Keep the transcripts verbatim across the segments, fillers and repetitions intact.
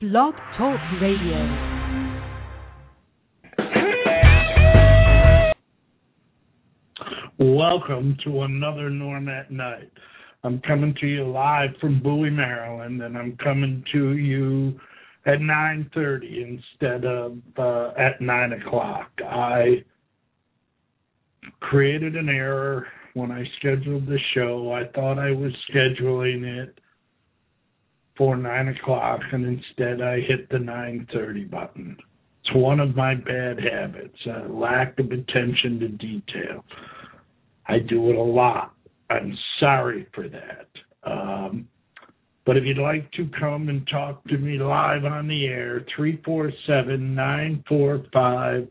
Blog Talk Radio. Welcome to another Norm at Night. I'm coming to you live from Bowie, Maryland, and I'm coming to you at nine thirty instead of uh, at nine o'clock. I created an error when I scheduled the show. I thought I was scheduling it for nine o'clock, and instead I hit the nine thirty button. It's one of my bad habits, a lack of attention to detail. I do it a lot. I'm sorry for that. Um, but if you'd like to come and talk to me live on the air, three four seven, nine four five,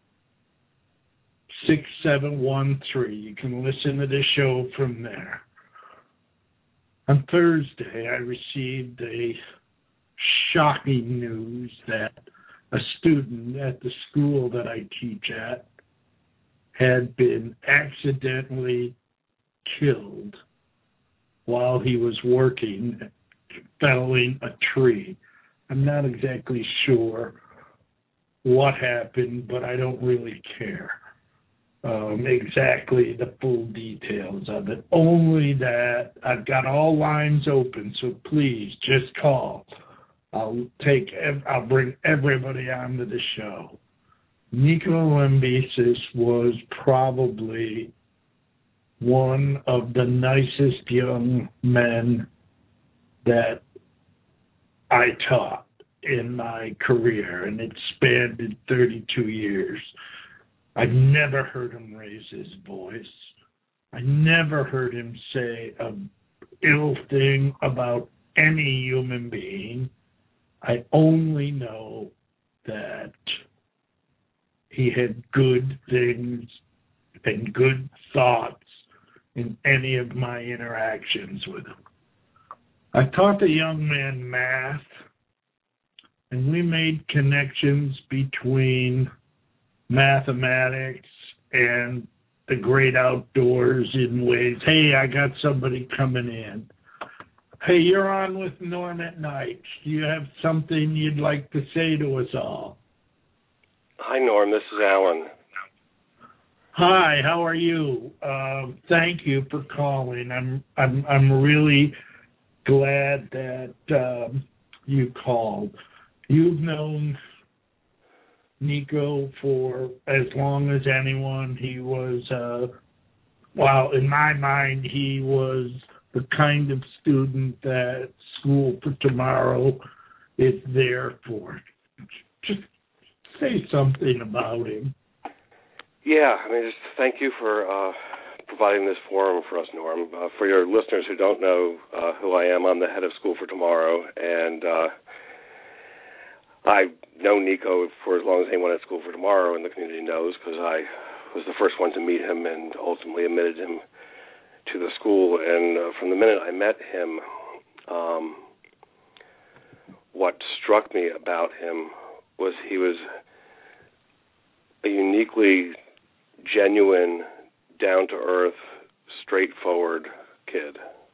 six seven one three. You can listen to the show from there. On Thursday, I received a shocking news that a student at the school that I teach at had been accidentally killed while he was working, felling a tree. I'm not exactly sure what happened, but I don't really care um, exactly the full details of it. Only that I've got all lines open, so please just call. I'll take. I'll bring everybody onto the show. Nico Lambesis was probably one of the nicest young men that I taught in my career, and it spanned thirty-two years. I never heard him raise his voice. I never heard him say an ill thing about any human being. I only know that he had good things and good thoughts in any of my interactions with him. I taught the young man math, and we made connections between mathematics and the great outdoors in ways. Hey, I got somebody coming in. Hey, you're on with Norm at Night. Do you have something you'd like to say to us all? Hi, Norm. This is Alan. Hi. How are you? Uh, thank you for calling. I'm I'm I'm really glad that um, you called. You've known Nico for as long as anyone. He was, uh, well, in my mind, he was the kind of student that School for Tomorrow is there for. Just say something about him. Yeah, I mean, just thank you for uh, providing this forum for us, Norm. Uh, for your listeners who don't know uh, who I am, I'm the head of School for Tomorrow, and uh, I've known Nico for as long as anyone at School for Tomorrow in the community knows, because I was the first one to meet him and ultimately admitted him to the school. And uh, from the minute I met him, um, what struck me about him was he was a uniquely genuine, down-to-earth, straightforward kid.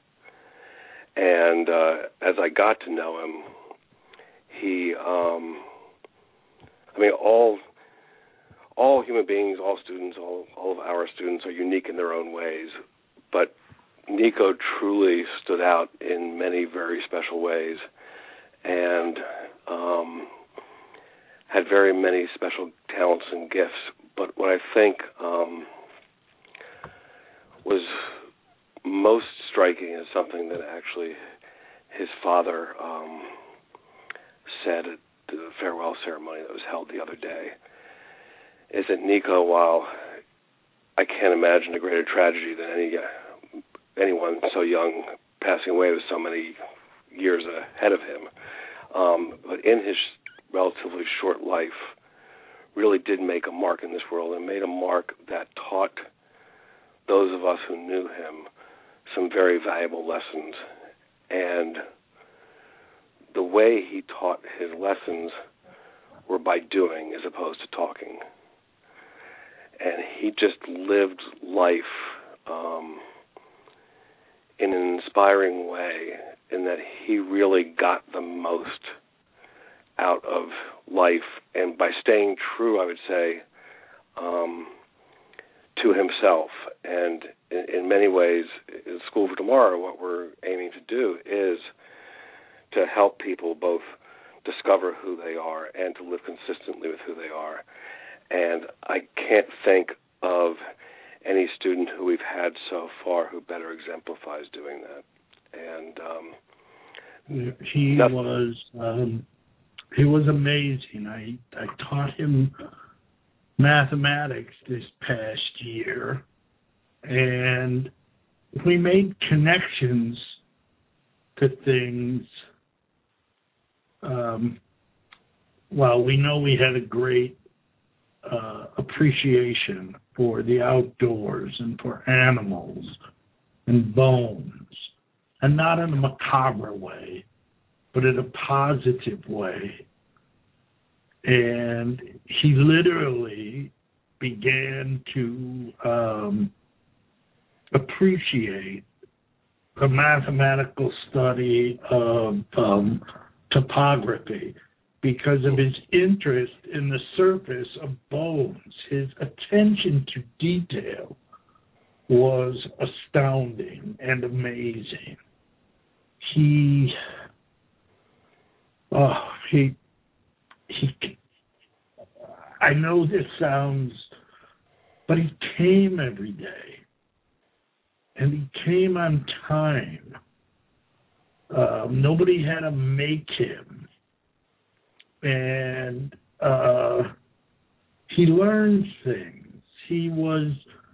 And uh, as I got to know him, he, um, I mean, all all human beings, all students, all, all of our students are unique in their own ways. But Nico truly stood out in many very special ways and um, had very many special talents and gifts. But what I think um, was most striking is something that actually his father um, said at the farewell ceremony that was held the other day, is that Nico, while I can't imagine a greater tragedy than any anyone so young passing away with so many years ahead of him, um, but in his relatively short life, really did make a mark in this world and made a mark that taught those of us who knew him some very valuable lessons. And the way he taught his lessons were by doing as opposed to talking. And he just lived life um, in an inspiring way in that he really got the most out of life, and by staying true, I would say, um, to himself. And in, in many ways, in School for Tomorrow, what we're aiming to do is to help people both discover who they are and to live consistently with who they are. And I can't think of any student who we've had so far who better exemplifies doing that. And um, he was um, he was amazing. I I taught him mathematics this past year, and we made connections to things. Um, well, we know we had a great uh, appreciation for the outdoors and for animals and bones, and not in a macabre way, but in a positive way. And he literally began to um, appreciate the mathematical study of um, topography because of his interest in the surface of bones. His attention to detail was astounding and amazing. He, oh, he, he, I know this sounds, but he came every day, and he came on time. Um, nobody had to make him, and uh, he learned things. He was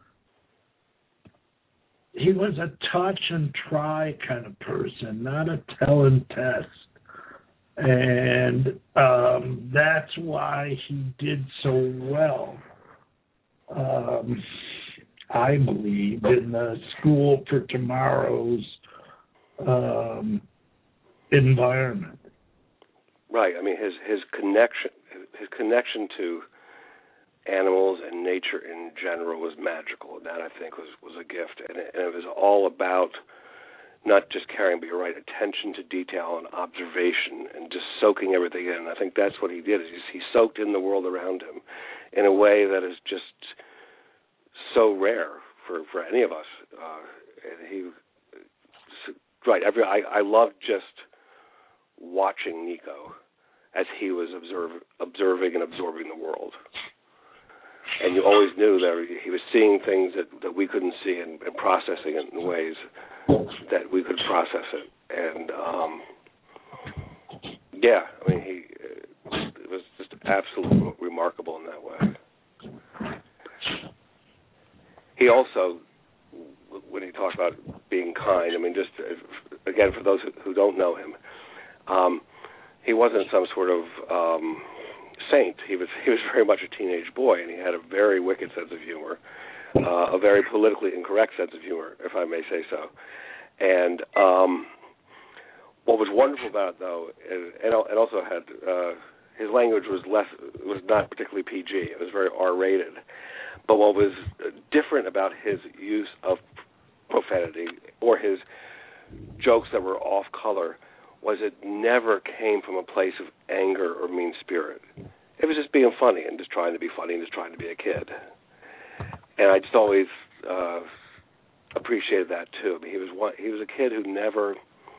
he was a touch and try kind of person, not a tell and test. And um, that's why he did so well, um, I believe, in the School for Tomorrow's um, environment. Right. I mean, his his connection his connection to animals and nature in general was magical, and that, I think, was, was a gift. And it, and it was all about not just carrying, but you're right, attention to detail and observation and just soaking everything in. And I think that's what he did. Is he soaked in the world around him in a way that is just so rare for, for any of us. Uh, and he, right, every I, I loved just watching Nico as he was observe, observing and absorbing the world. And you always knew that he was seeing things that, that we couldn't see and, and processing it in ways that we could process it. And, um, yeah, I mean, he it was just absolutely remarkable in that way. He also, when he talked about being kind, I mean, just, again, for those who don't know him, um, he wasn't some sort of um, saint. He was he was very much a teenage boy, and he had a very wicked sense of humor, uh, a very politically incorrect sense of humor, if I may say so. And um, what was wonderful about it, though, is, and it also had uh, his language was less was not particularly P G. It was very R-rated. But what was different about his use of profanity or his jokes that were off color was it never came from a place of anger or mean spirit. It was just being funny and just trying to be funny and just trying to be a kid. And I just always uh, appreciated that too. I mean, he was one, he was a kid who never,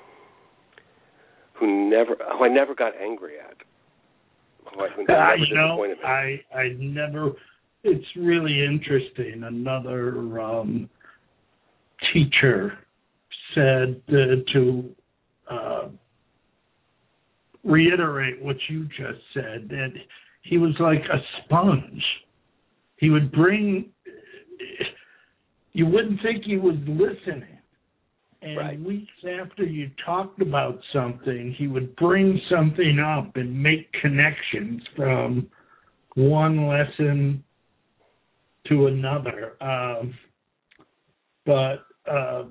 who never, who I never got angry at. Who I, who I never know, disappointed me. I I never. It's really interesting. Another um, teacher said uh, to. Uh, reiterate what you just said, that he was like a sponge. He would bring, you wouldn't think he was listening. And right. Weeks after you talked about something, he would bring something up and make connections from one lesson to another. Um, but uh,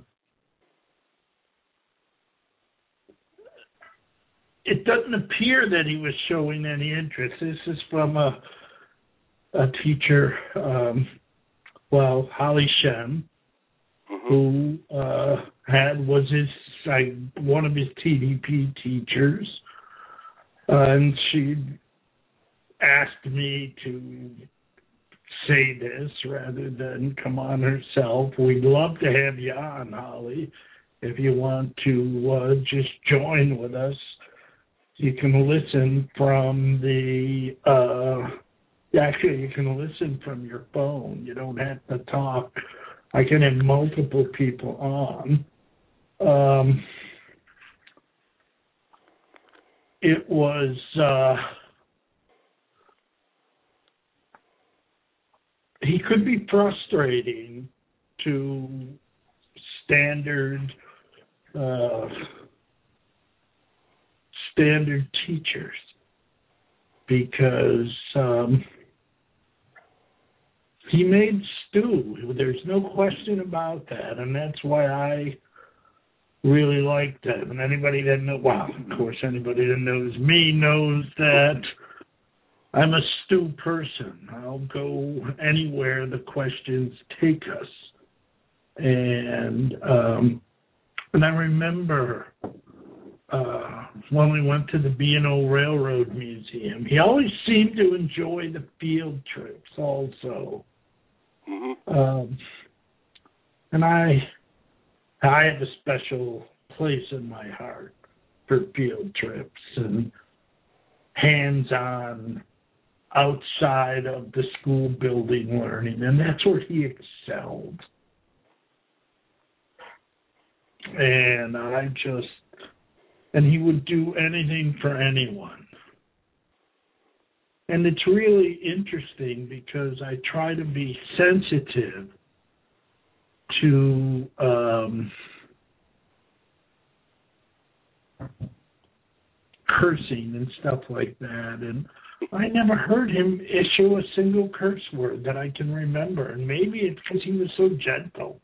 it doesn't appear that he was showing any interest. This is from a a teacher, um, well, Holly Shem, mm-hmm. who uh, had was his like, one of his T D P teachers, Uh, and she asked me to say this rather than come on herself. We'd love to have you on, Holly. If you want to uh, just join with us, you can listen from the, uh, actually you can listen from your phone. You don't have to talk. I can have multiple people on. Um, it was, uh, he could be frustrating to standard uh, standard teachers because um, he made stew. There's no question about that, and that's why I really liked him. And anybody that knows, well, of course, anybody that knows me knows that I'm a stew person. I'll go anywhere the questions take us. And um, and I remember uh, when we went to the B and O Railroad Museum, he always seemed to enjoy the field trips also. Mm-hmm. Um, and I, I have a special place in my heart for field trips and hands-on, outside of the school building learning, and that's where he excelled. And I just, and he would do anything for anyone. And it's really interesting because I try to be sensitive to um, cursing and stuff like that. And I never heard him issue a single curse word that I can remember. And maybe it's because he was so gentle.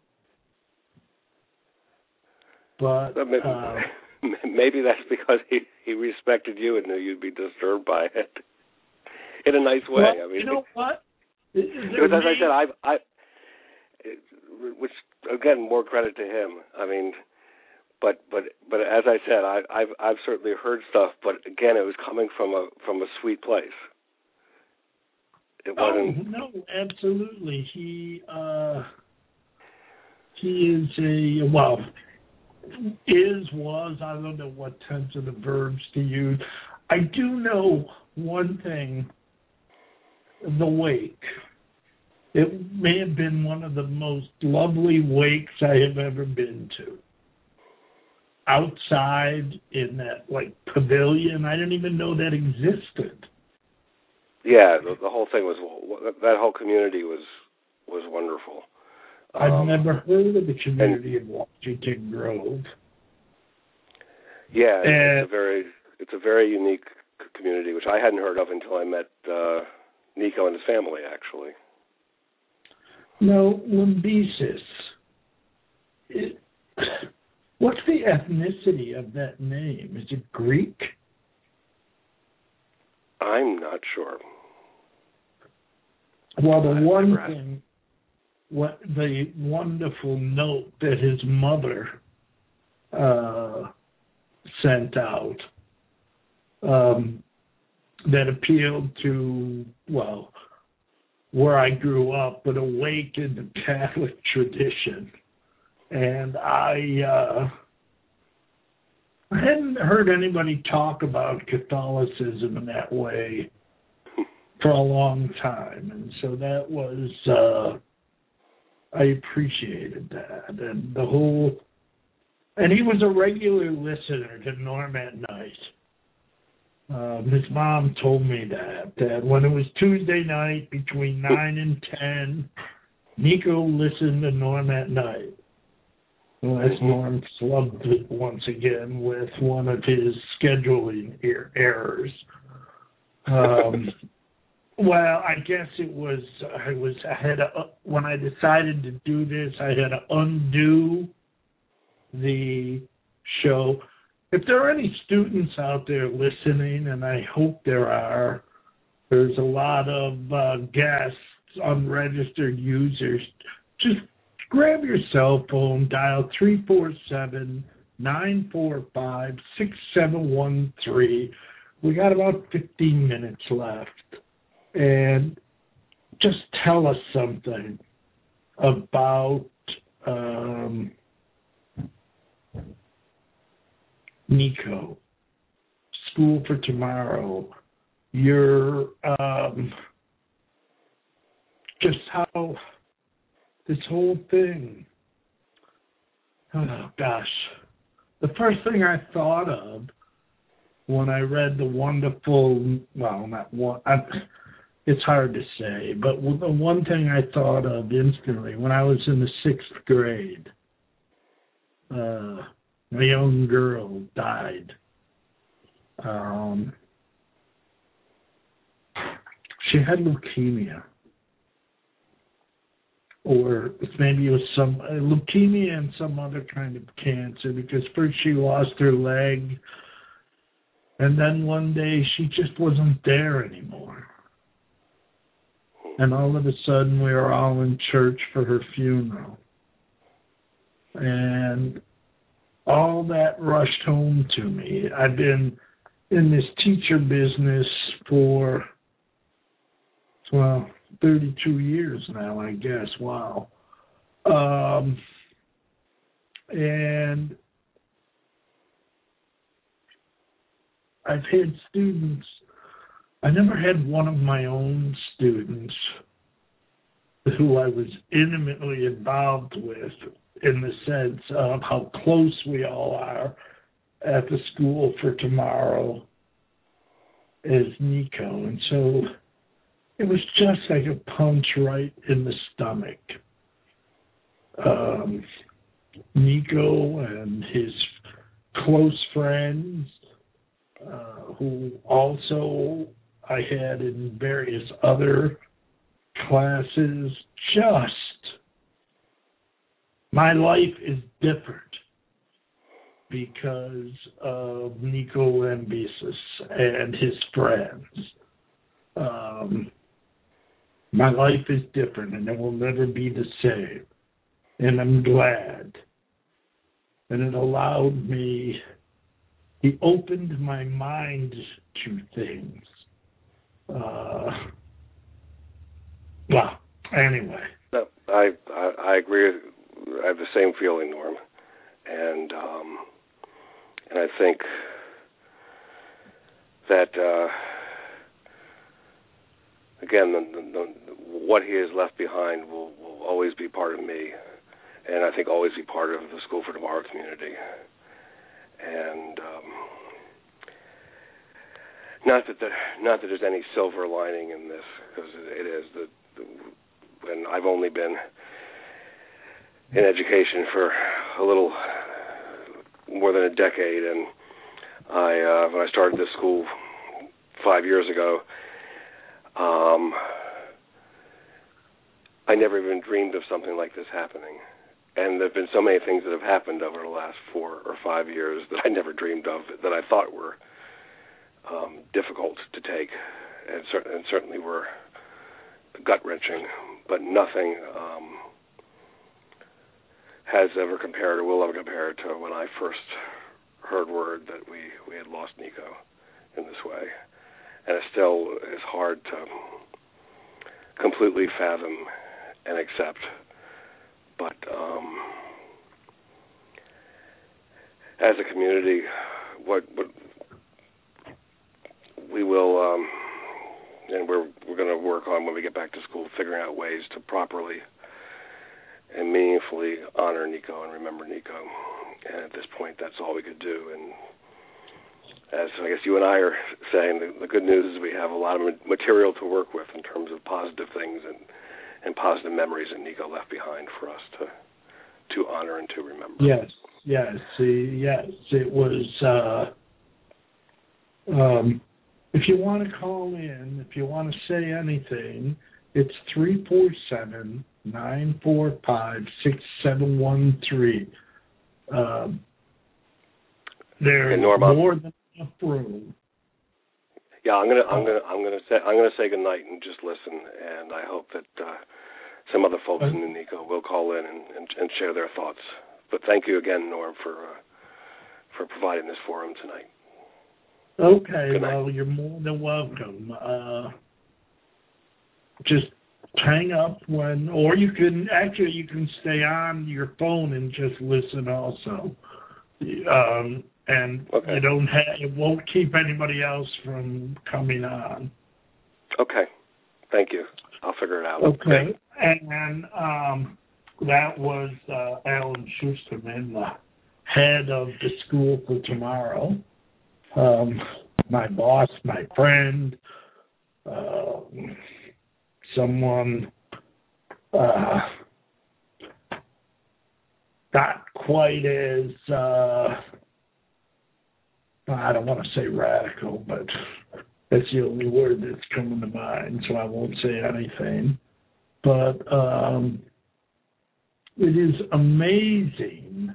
But maybe, uh, maybe that's because he, he respected you and knew you'd be disturbed by it in a nice way. Well, I mean, you know what? Because as I said, I, I, which again, more credit to him. I mean, but but but as I said, I, I've I've certainly heard stuff, but again, it was coming from a from a sweet place. It wasn't. Oh no, absolutely. He uh, he is a well. Is, was, I don't know what tense of the verbs to use. I do know one thing, the wake. It may have been one of the most lovely wakes I have ever been to. Outside in that, like, pavilion, I didn't even know that existed. Yeah, the, the whole thing was, that whole community was was wonderful. I've um, never heard of the community and, of Washington Grove. Yeah, and, it's a very it's a very unique community, which I hadn't heard of until I met uh, Nico and his family, actually. No, Lambesis. It, what's the ethnicity of that name? Is it Greek? I'm not sure. Well, the one thing, what the wonderful note that his mother uh, sent out um, that appealed to, well, where I grew up, but awake in the Catholic tradition. And I, uh, I hadn't heard anybody talk about Catholicism in that way for a long time. And so that was, uh, I appreciated that. And the whole, and he was a regular listener to Norm at Night. Um, his mom told me that, that when it was Tuesday night between nine and ten, Nico listened to Norm at Night. Unless Norm slugged it once again with one of his scheduling er- errors. Um, well, I guess it was, I was, I had to, when I decided to do this, I had to undo the show. If there are any students out there listening, and I hope there are, there's a lot of uh, guests, unregistered users, just grab your cell phone, dial three four seven, nine four five, six seven one three. we got about fifteen minutes left, and just tell us something about um, Nico, School for Tomorrow, your um, just how this whole thing. Oh gosh, the first thing I thought of when I read the wonderful, well, not one, I, it's hard to say, but the one thing I thought of instantly when I was in the sixth grade, uh, a young girl died. Um, she had leukemia, or maybe it was some uh, leukemia and some other kind of cancer, because first she lost her leg, and then one day she just wasn't there anymore. And all of a sudden we were all in church for her funeral. And all that rushed home to me. I've been in this teacher business for, well, thirty-two years now, I guess. Wow. Um, and I've had students, I never had one of my own students who I was intimately involved with in the sense of how close we all are at the School for Tomorrow as Nico. And so it was just like a punch right in the stomach. Um, Nico and his close friends, uh, who also I had in various other classes, just my life is different because of Nico Lambesis and his friends. Um, my life is different, and it will never be the same. And I'm glad. And it allowed me, he opened my mind to things. Uh, well, anyway. No, I, I I agree. I have the same feeling, Norm, and um, and I think that uh, again, the, the, the, what he has left behind will, will always be part of me, and I think always be part of the School for Tomorrow community. And um, not that the, not that there's any silver lining in this, because it, it is the, the and I've only been in education for a little more than a decade, and I uh, when I started this school five years ago, um, I never even dreamed of something like this happening. And there have been so many things that have happened over the last four or five years that I never dreamed of, that I thought were um, difficult to take, and, cer- and certainly were gut-wrenching, but nothing um, has ever compared or will ever compare to when I first heard word that we, we had lost Nico in this way. And it still is hard to completely fathom and accept. But um, as a community, what, what we will, um, and we're we're going to work on when we get back to school, figuring out ways to properly and meaningfully honor Nico and remember Nico. And at this point, that's all we could do. And as I guess you and I are saying, the, the good news is we have a lot of material to work with in terms of positive things and and positive memories that Nico left behind for us to to honor and to remember. Yes, yes, see, yes. It was, uh, um, if you want to call in, if you want to say anything, it's three four seven, nine four five, six seven one three. Um, there's more than enough room. Yeah, I'm gonna, I'm gonna, I'm gonna say, I'm gonna say goodnight and just listen. And I hope that uh, some other folks uh, in New Nico will call in and, and, and share their thoughts. But thank you again, Norm, for uh, for providing this forum tonight. Okay, well, you're more than welcome. Uh, just hang up when, or you can, actually, you can stay on your phone and just listen also. Um, and okay. you don't have, it won't keep anybody else from coming on. Okay, thank you. I'll figure it out. Okay, and um, that was uh, Alan Schusterman, the head of the School for Tomorrow. Um, my boss, my friend, uh, someone uh, not quite as, uh, I don't want to say radical, but that's the only word that's coming to mind, so I won't say anything. But um, it is amazing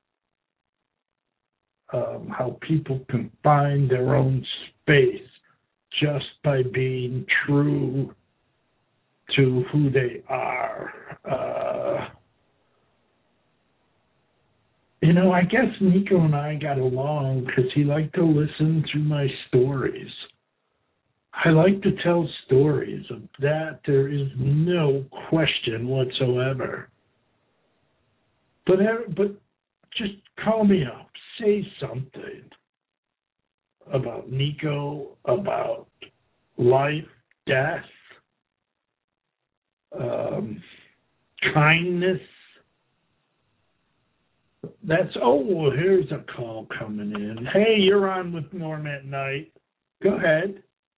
Um, how people can find their own space just by being true to who they are. Uh, you know, I guess Nico and I got along because he liked to listen to my stories. I like to tell stories. Of that, there is no question whatsoever. But, but just call me up. Say something about Nico, about life, death, um, kindness. That's, oh, well, here's a call coming in. Hey, you're on with Norm at Night. Go ahead.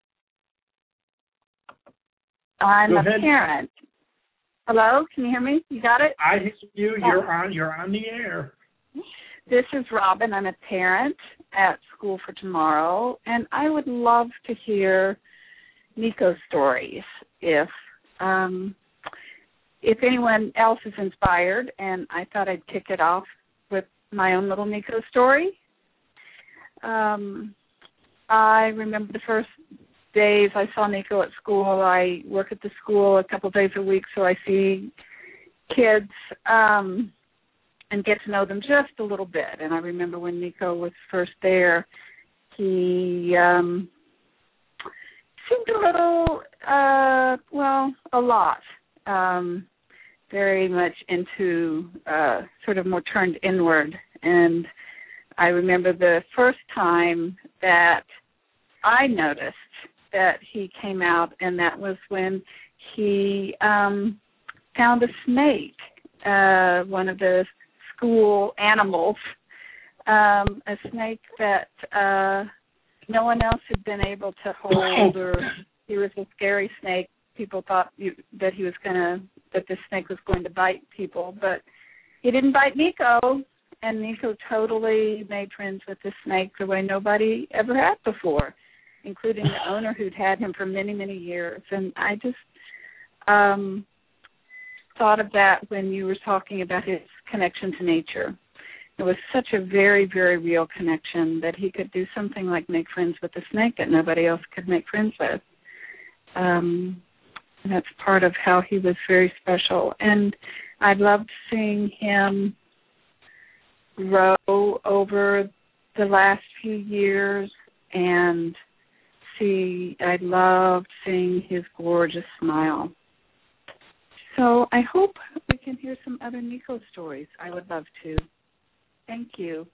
I'm Go a ahead. parent. Hello, can you hear me? You got it? I hear you. You're on. You're on the air. This is Robin. I'm a parent at School for Tomorrow, and I would love to hear Nico's stories. If um, if anyone else is inspired, and I thought I'd kick it off with my own little Nico story. Um, I remember the first days I saw Nico at school. I work at the school a couple days a week, so I see kids um, and get to know them just a little bit. And I remember when Nico was first there, he um, seemed a little, uh, well, a lot, um, very much into uh, sort of more turned inward. And I remember the first time that I noticed that he came out, and that was when he um, found a snake, uh, one of the school animals, um, a snake that uh, no one else had been able to hold, or he was a scary snake. People thought you, that he was going to, that this snake was going to bite people, but he didn't bite Nico, and Nico totally made friends with the snake the way nobody ever had before, including the owner who'd had him for many, many years. And I just um, thought of that when you were talking about his connection to nature. It was such a very, very real connection that he could do something like make friends with the snake that nobody else could make friends with. Um, and that's part of how he was very special. And I loved seeing him grow over the last few years, and see, I loved seeing his gorgeous smile. So I hope we can hear some other Nico stories. I would love to. Thank you.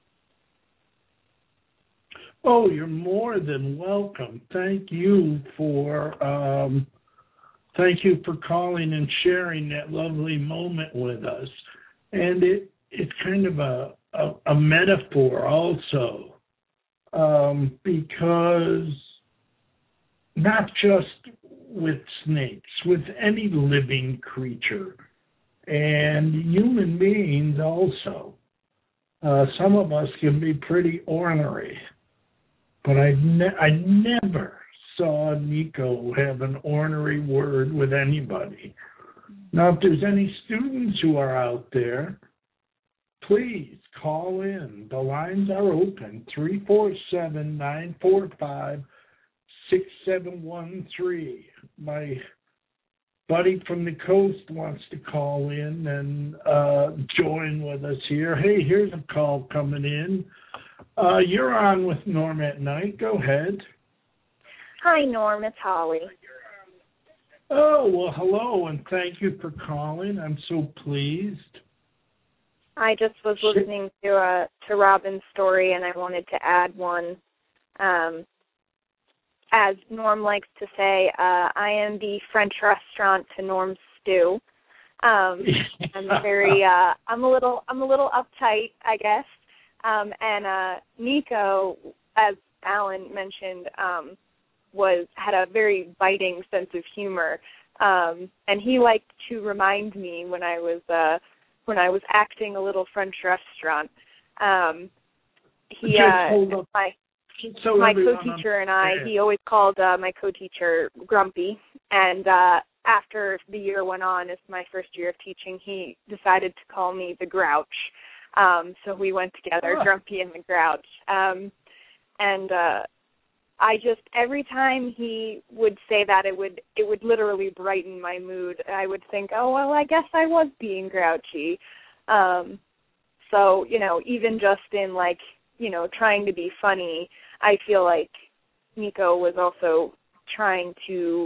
Oh, you're more than welcome. Thank you for um, thank you for calling and sharing that lovely moment with us. And it it's kind of a a, a metaphor also, um, because not just with snakes, with any living creature, and human beings also. Uh, some of us can be pretty ornery, but I, ne- I never saw Nico have an ornery word with anybody. Now, if there's any students who are out there, please call in. The lines are open, three four seven, nine four five, six seven one three. My buddy from the coast wants to call in and uh, join with us here. Hey, here's a call coming in. Uh, you're on with Norm at Night. Go ahead. Hi, Norm. It's Holly. Oh, well, hello, and thank you for calling. I'm so pleased. I just was listening to uh, to Robin's story, and I wanted to add one. Um, as Norm likes to say, uh, I am the French restaurant to Norm's stew. Um, I'm very, uh, I'm a little, I'm a little uptight, I guess. Um, and uh, Nico, as Alan mentioned, um, was had a very biting sense of humor, um, and he liked to remind me when I was uh, when I was acting a little French restaurant. Um, he, uh, my so my co-teacher and I, he always called uh, my co-teacher Grumpy, and uh, after the year went on, as my first year of teaching, he decided to call me the Grouch. Um, so we went together, oh. Grumpy and the Grouch, um, and. Uh, I just, every time he would say that, it would it would literally brighten my mood. I would think, oh, well, I guess I was being grouchy. Um, so, you know, even just in, like, you know, trying to be funny, I feel like Nico was also trying to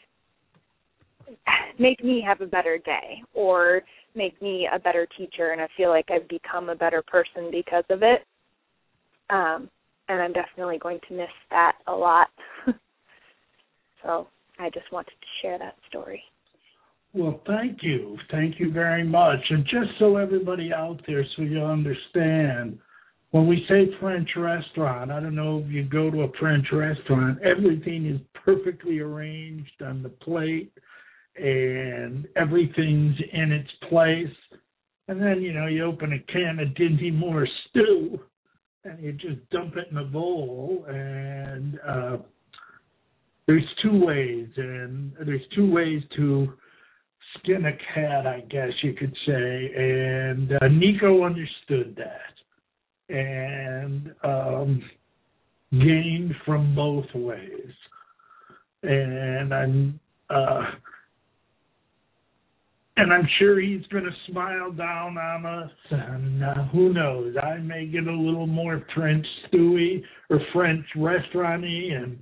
make me have a better day or make me a better teacher, and I feel like I've become a better person because of it. Um And I'm definitely going to miss that a lot. So I just wanted to share that story. Well, thank you. Thank you very much. And just so everybody out there, so you understand, when we say French restaurant, I don't know if you go to a French restaurant, everything is perfectly arranged on the plate and everything's in its place. And then, you know, you open a can of Dinty Moore stew, and you just dump it in a bowl, and uh, there's two ways, and there's two ways to skin a cat, I guess you could say, and uh, Nico understood that and um, gained from both ways, and I'm uh, And I'm sure he's going to smile down on us, and uh, who knows, I may get a little more French stewy or French restaurant-y, and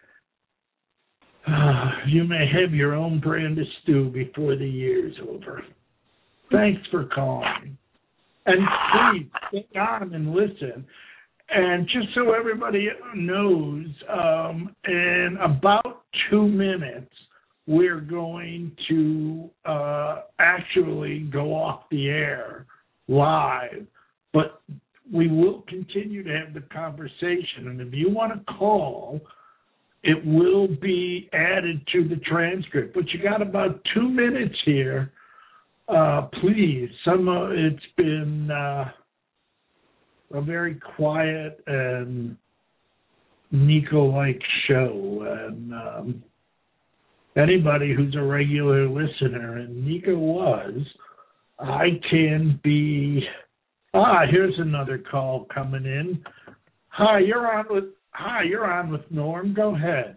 uh, you may have your own brand of stew before the year's over. Thanks for calling. And please, stay on and listen. And just so everybody knows, um, in about two minutes, we're going to uh, actually go off the air live, but we will continue to have the conversation. And if you want to call, it will be added to the transcript. But you got about two minutes here. Uh, please, some uh, it's been uh, a very quiet and Nico-like show, and um, anybody who's a regular listener, and Nico was, I can be. Ah, here's another call coming in. Hi, you're on with. Hi, you're on with Norm. Go ahead.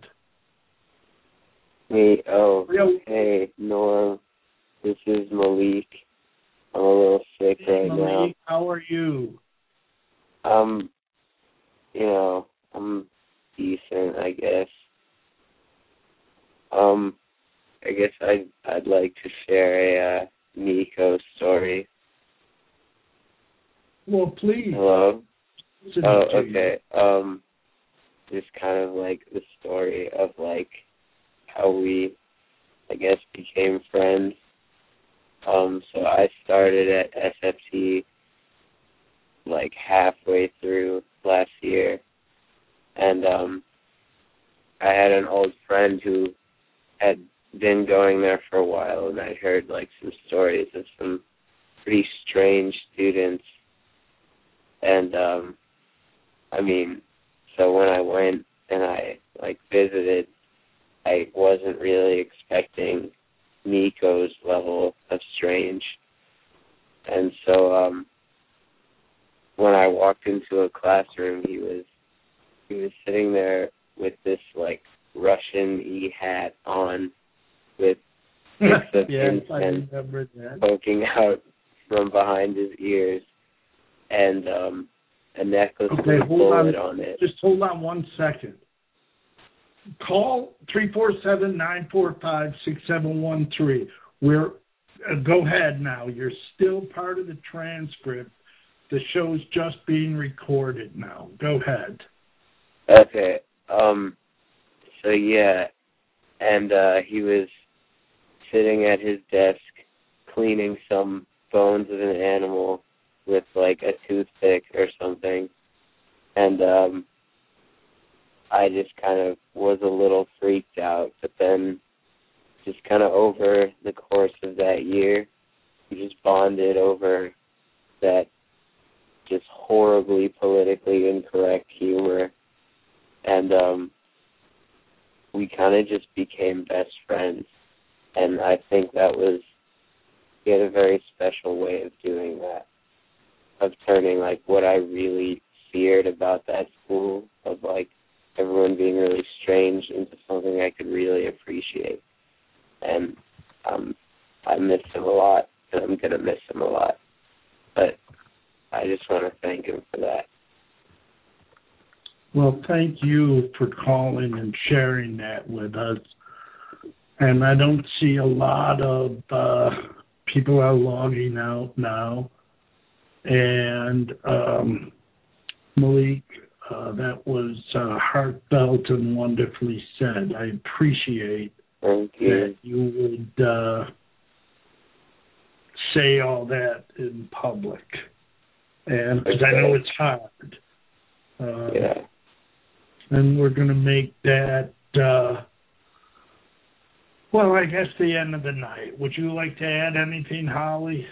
Hey, oh, Real, hey, Norm. This is Malik. I'm a little sick hey, right Malik, now. How are you? Um, you know, I'm decent, I guess. Um, I guess I'd, I'd like to share a uh, Nico story. Well, please. Hello? Listen Oh, to okay. You. Um, just kind of like the story of, like, how we, I guess, became friends. Um, so I started at S F T, like, halfway through last year. And, um, I had an old friend who had been going there for a while, and I heard, like, some stories of some pretty strange students. And, um, I mean, so when I went and I, like, visited, I wasn't really expecting Nico's level of strange. And so, um, when I walked into a classroom, he was, he was sitting there with this, like, Russian-y hat on with sticks of yes, incense poking out from behind his ears. And um, a necklace Okay, with a hold on. bullet on it. Just hold on one second. Call three four seven, nine four five, six seven one three. We're, uh, go ahead now. You're still part of the transcript. The show's just being recorded now. Go ahead. Okay. Um. So yeah, and uh, he was sitting at his desk cleaning some bones of an animal with like a toothpick or something, and um, I just kind of was a little freaked out. But then, just kind of over the course of that year, we just bonded over that just horribly politically incorrect humor, and um, we kind of just became best friends. And I think that was, he had a very special way of doing that, of turning like what I really feared about that school, of like everyone being really strange, into something I could really appreciate. And um, I miss him a lot, and I'm going to miss him a lot. But I just want to thank him for that. Well, thank you for calling and sharing that with us. And I don't see a lot of uh, people are logging out now. And um, Malik, uh, that was uh, heartfelt and wonderfully said. I appreciate Thank you. that you would uh, say all that in public. And because I know it's hard. Uh, yeah. And we're going to make that, uh, well, I guess the end of the night. Would you like to add anything, Holly?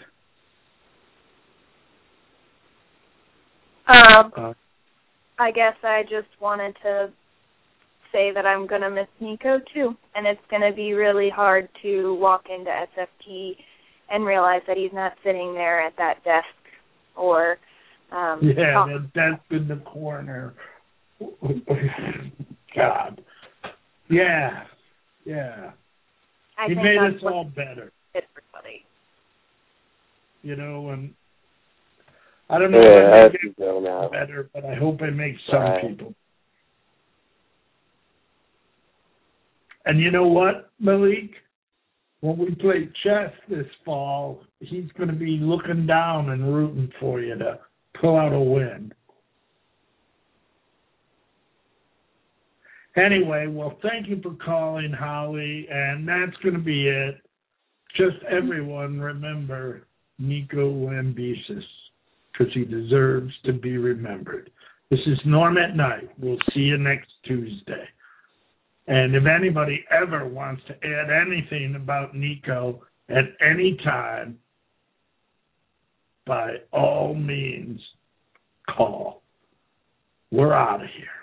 Um, Uh, I guess I just wanted to say that I'm going to miss Nico, too. And it's going to be really hard to walk into S F T and realize that he's not sitting there at that desk or um, yeah, talk- that desk in the corner. God. Yeah. Yeah. I He think made that's us what all better. everybody. You know, and I don't know Yeah, if I I have make to go now. it better, but I hope it makes some Right. people. And you know what, Malik? When we play chess this fall, he's going to be looking down and rooting for you to pull out a win. Anyway, well, thank you for calling, Holly, and that's going to be it. Just everyone remember Nico Lambesis, because he deserves to be remembered. This is Norm at Night. We'll see you next Tuesday. And if anybody ever wants to add anything about Nico at any time, by all means, call. We're out of here.